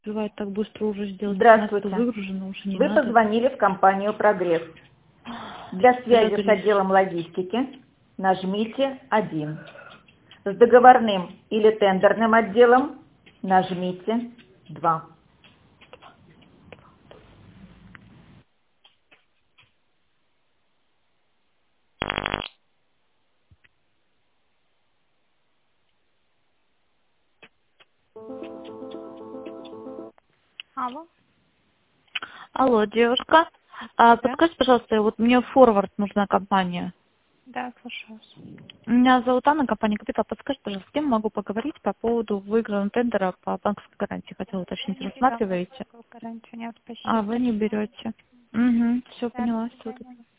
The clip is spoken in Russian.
Бывает так быстро уже сделать. Здравствуйте. Выгружено, уже не Вы надо. позвонили в компанию «Прогресс». Для связи с Договорились. отделом логистики нажмите 1. С договорным или тендерным отделом нажмите 2. Алло, Алло, девушка. да? Подскажите, пожалуйста, вот мне форвард нужна компания. Да, слушаю вас. Меня зовут Анна, компания Капитал. Подскажите, пожалуйста, с кем могу поговорить по поводу выигранного тендера по банковской гарантии? Хотела Я уточнить, не берем рассматриваете? банковскую гарантию, нет, спасибо. Вы не берете. Угу, все Да, до поняла, все. свидания.